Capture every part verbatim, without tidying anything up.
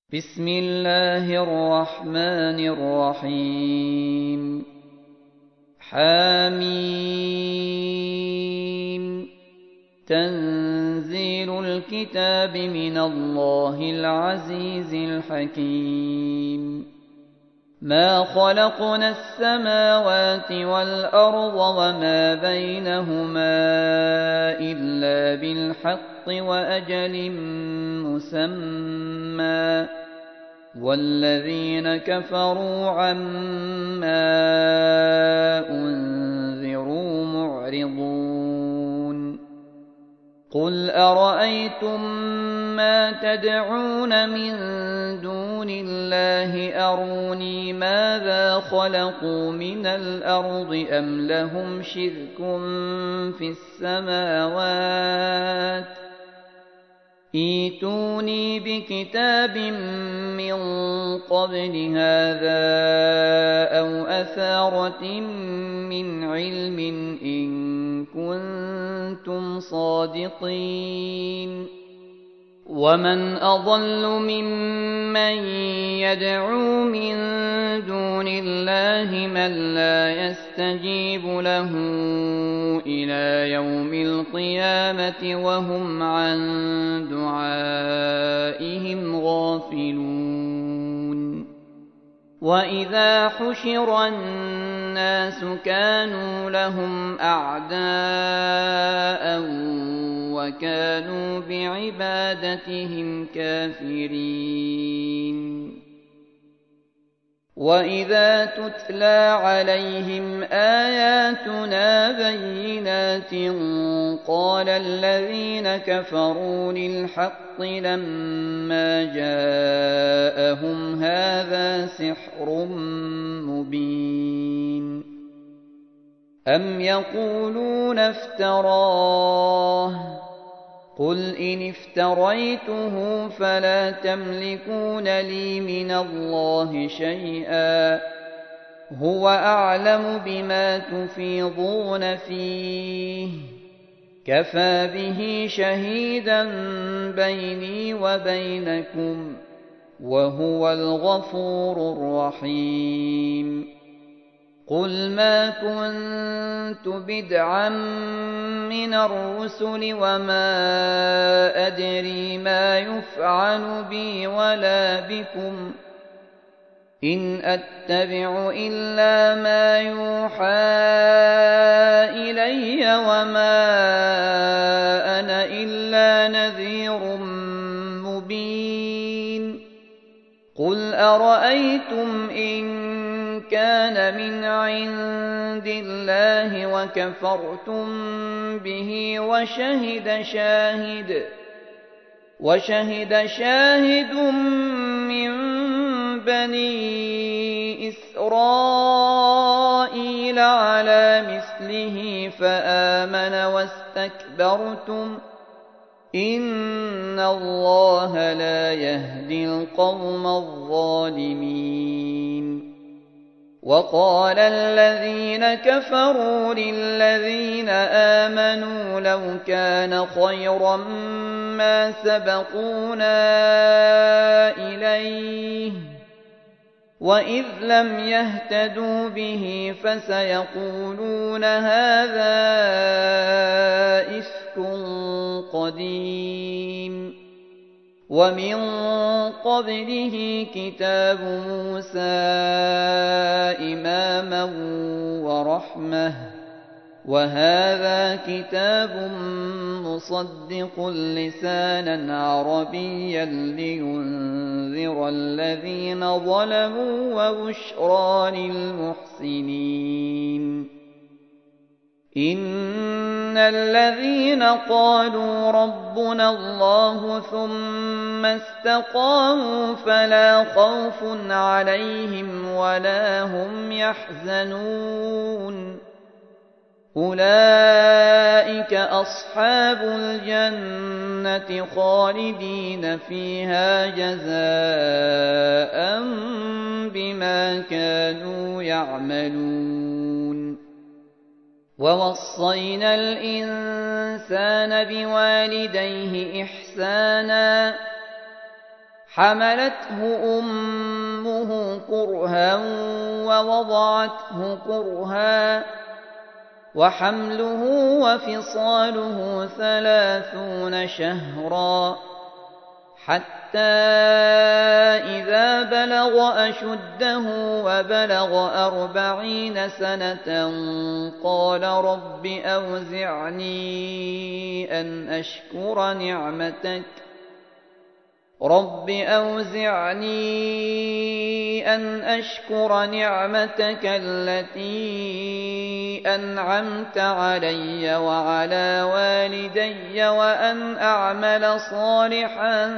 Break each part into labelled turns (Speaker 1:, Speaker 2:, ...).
Speaker 1: بسم الله الرحمن الرحيم حميم تنزيل الكتاب من الله العزيز الحكيم ما خلقنا السماوات والأرض وما بينهما إلا بالحق وأجل مسمى والذين كفروا عما أنذروا معرضون قل أرأيتم ما تدعون من دون الله أروني ماذا خلقوا من الأرض أم لهم شرك في السماوات ائتوني بكتاب من قبل هذا أو أثارة من علم إن كنتم صادقين ومن أضل ممن يدعو من دون الله من لا يستجيب له إلى يوم القيامة وهم عن دعائهم غافلون وإذا حشر الناس كانوا لهم أعداء وكانوا بعبادتهم كافرين وإذا تتلى عليهم آياتنا بينات قال الذين كفروا للحق لما جاءهم هذا سحر مبين أم يقولون افتراه قل إن افتريته فلا تملكون لي من الله شيئا هو أعلم بما تفيضون فيه كفى به شهيدا بيني وبينكم وهو الغفور الرحيم قل ما كنت بدعا من الرسل وما أدري ما يفعل بي ولا بكم إن أتبع إلا ما يوحى إلي وما أنا إلا نذير مبين قل أرأيتم إن كان من عند الله وكفرتم به وشهد شاهد وشهد شاهد من بني إسرائيل على مثله فآمن واستكبرتم إن الله لا يهدي القوم الظالمين وقال الذين كفروا للذين آمنوا لو كان خيرا ما سبقونا إليه وإذ لم يهتدوا به فسيقولون هذا إفك قديم ومن قبله كتاب موسى إماما ورحمة وهذا كتاب مصدق لسانا عربيا لينذر الذين ظلموا وبشرى للمحسنين إن الذين قالوا ربنا الله ثم استقاموا فلا خوف عليهم ولا هم يحزنون أولئك أصحاب الجنة خالدين فيها جزاء بما كانوا يعملون ووصينا الإنسان بوالديه إحسانا حملته أمه كرها ووضعته كرها وحمله وفصاله ثلاثون شهرا حتى إذا بلغ أشده وبلغ أربعين سنة قال رب أوزعني أن أشكر نعمتك رب أوزعني أن أشكر نعمتك التي أنعمت علي وعلى والدي وأن أعمل صالحا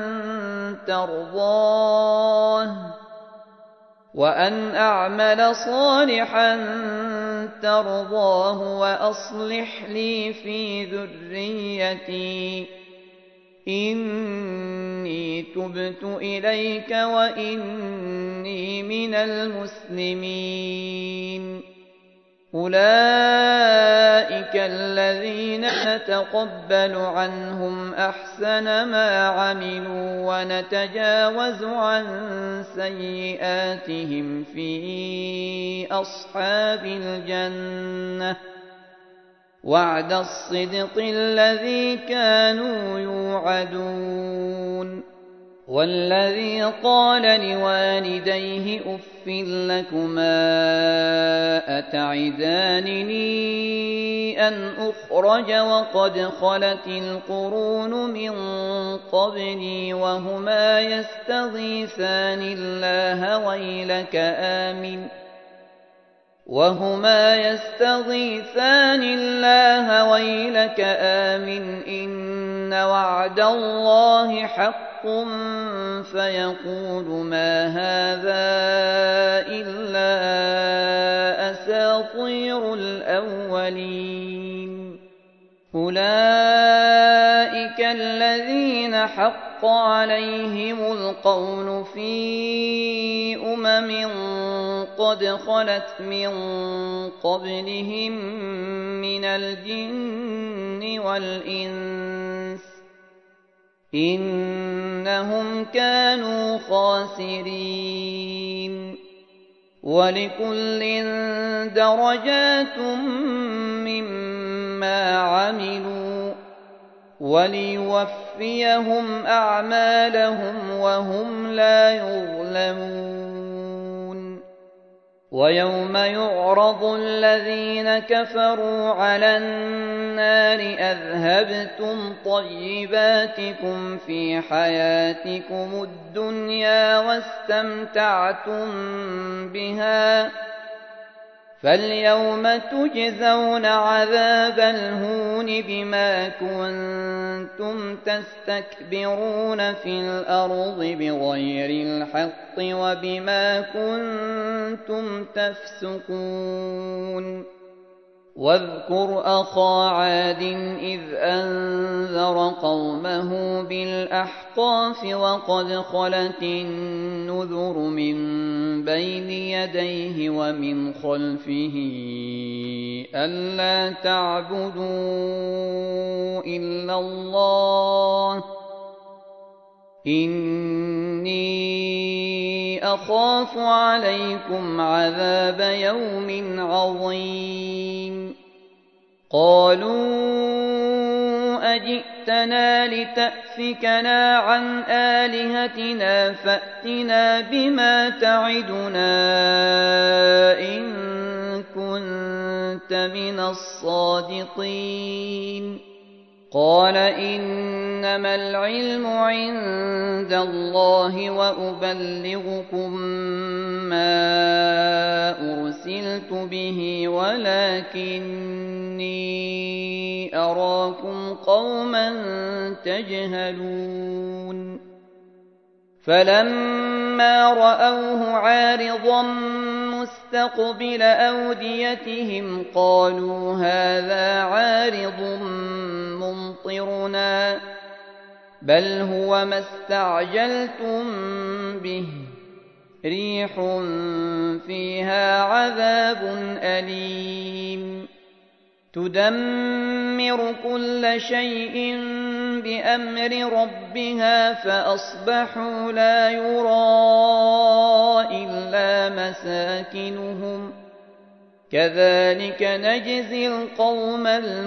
Speaker 1: ترضاه وأن أعمل صالحا ترضاه وأصلح لي في ذريتي إني تبت إليك وإني من المسلمين أولئك الذين نتقبل عنهم أحسن ما عملوا ونتجاوز عن سيئاتهم في أصحاب الجنة وعد الصدق الذي كانوا يوعدون والذي قال لوالديه أف لكما أتعدانني أن أخرج وقد خلت القرون من قبلي وهما يستغيثان الله ويلك آمن وهما يستغيثان الله ويلك آمن إن وعد الله حق فيقول ما هذا إلا أساطير الأولين أولئك الذين حق عليهم القول في أمم قد خلت من قبلهم من الجن والإنس إنهم كانوا خاسرين ولكل درجات مما عملوا وليوفيهم أعمالهم وهم لا يظلمون ويوم يعرض الذين كفروا على النار أذهبتم طيباتكم في حياتكم الدنيا واستمتعتم بها فاليوم تجزون عذاب الهون بما كنتم تستكبرون في الأرض بغير الحق وبما كنتم تفسقون واذكر أخا عاد إذ أنذر قومه بالأحقاف وقد خلت النذر من بين يديه ومن خلفه ألا تعبدوا إلا الله إني أخاف عليكم عذاب يوم عظيم قالوا أجئتنا لتأفكنا عن آلهتنا فأتنا بما تعدنا إن كنت من الصادقين قال إنما العلم عند الله وأبلغكم ما أرسلت به ولكني أراكم قوما تجهلون فلما رأوه عارضا مستقبل أوديتهم قالوا هذا عارض ممطرنا بل هو ما استعجلتم به ريح فيها عذاب أليم تدمر كل شيء بأمر ربها فأصبحوا لا يرى إلا مساكنهم كذلك نجزي القوم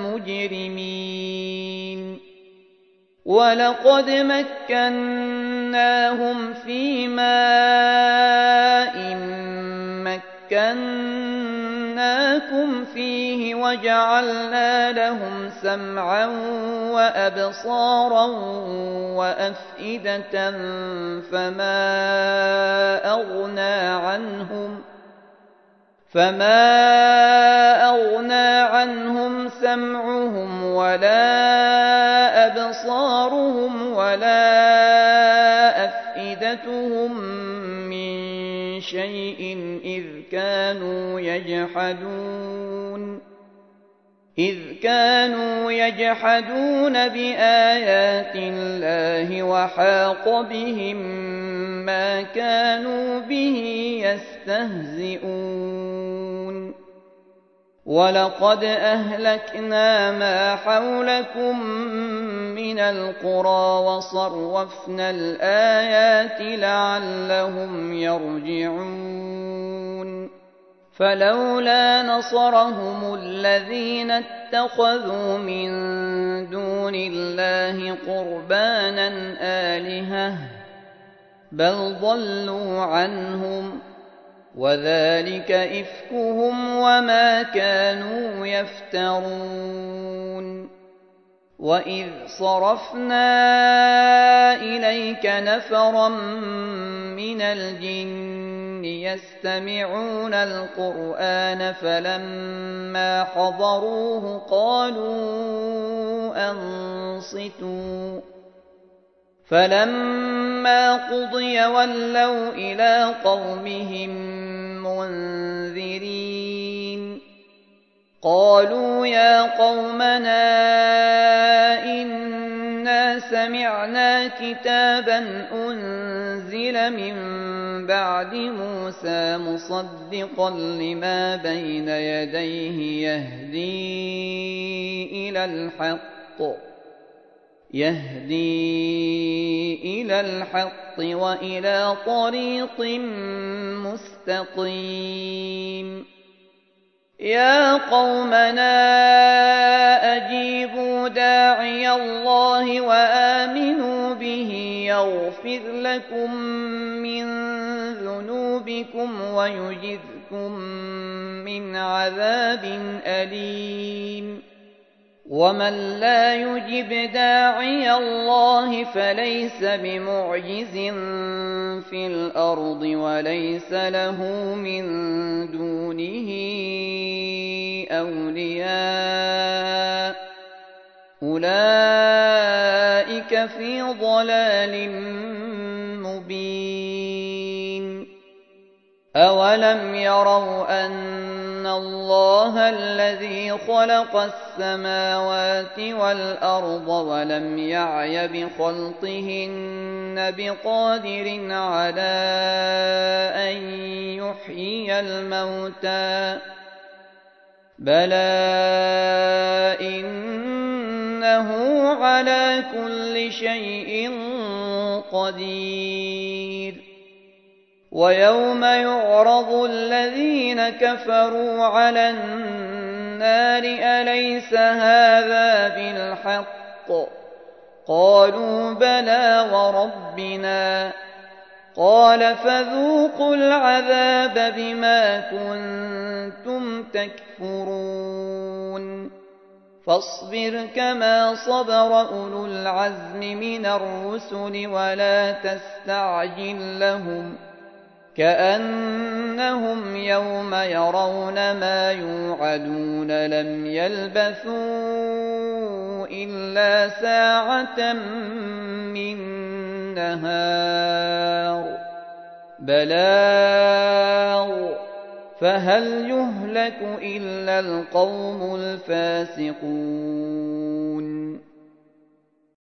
Speaker 1: المجرمين ولقد مكناهم في ماء مكناكم فيه وجعلنا لهم سمعا وأبصارا وأفئدة فما أغنى عنهم فما أغنى عنهم سمعهم ولا أبصارهم ولا أفئدتهم من شيء إذ كانوا يجحدون إذ كانوا يجحدون بآيات الله وحاق بهم ما كانوا به يستهزئون ولقد أهلكنا ما حولكم من القرى وصرفنا الآيات لعلهم يرجعون فلولا نصرهم الذين اتخذوا من دون الله قربانا آلهة بل ضلوا عنهم وذلك إفكهم وما كانوا يفترون وإذ صرفنا إليك نفرا من الجن يستمعون القرآن فلما حضروه قالوا أنصتوا فلما قضي ولوا إلى قومهم منذرين قالوا يا قومنا إنا سمعنا كتابا أنزل من بعد موسى مصدقا لما بين يديه يهدي إلى الحق يهدي إلى الحق وإلى طريق مستقيم يا قومنا أجيبوا داعي الله وآمنوا به يغفر لكم من ذنوبكم ويجركم من عذاب أليم ومن لا يجب داعي الله فليس بمعجز في الأرض وليس له من دونه أولياء أولئك في ضلال مبين أولم يروا أن الله الذي خلق السماوات والأرض ولم يعي بخلقهن بقادر على أن يحيي الموتى بلى إنه على كل شيء قدير ويوم يعرض الذين كفروا على النار أليس هذا بالحق قالوا بلى وربنا قال فذوقوا العذاب بما كنتم تكفرون فاصبر كما صبر أولو العزم من الرسل ولا تستعجل لهم كأنهم يوم يرون ما يوعدون لم يلبثوا إلا ساعة من نهار بلاغ فهل يهلك إلا القوم الفاسقون